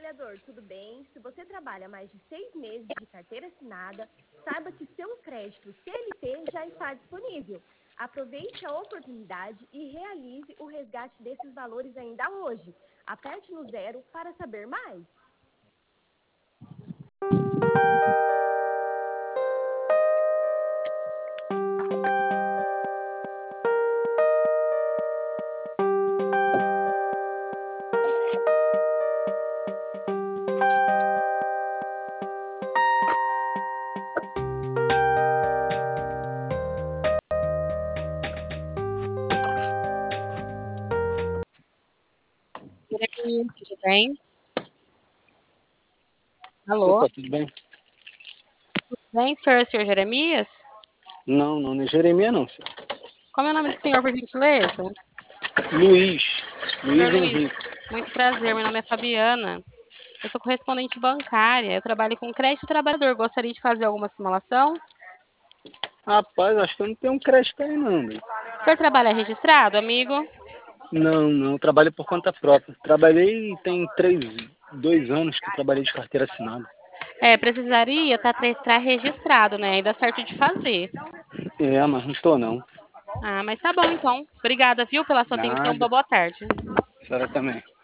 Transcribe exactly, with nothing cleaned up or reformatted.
trabalhador, tudo bem? Se você trabalha mais de seis meses de carteira assinada, saiba que seu crédito C L T já está disponível. Aproveite a oportunidade e realize o resgate desses valores ainda hoje. Aperte no zero para saber mais. Jeremias, tudo bem? Alô? Opa, tudo bem? Tudo bem, senhor, senhor Jeremias? Não, não, não é Jeremias não, filho. Como é o nome do senhor, por gentileza? Luiz. Senhor Luiz Luiz, Henrique. muito prazer, meu nome é Fabiana. Eu sou correspondente bancária, eu trabalho com crédito trabalhador. Gostaria de fazer alguma simulação? Rapaz, acho que eu não tenho um crédito aí não, velho. O senhor trabalha registrado, amigo? Não, não, eu trabalho por conta própria. Trabalhei tem três, dois anos que eu trabalhei de carteira assinada. É, precisaria estar tá registrado, né? Ainda certo de fazer. É, mas não tô não. Ah, mas tá bom então. Obrigada, viu, pela sua atenção. Nada. Boa boa tarde. A senhora também.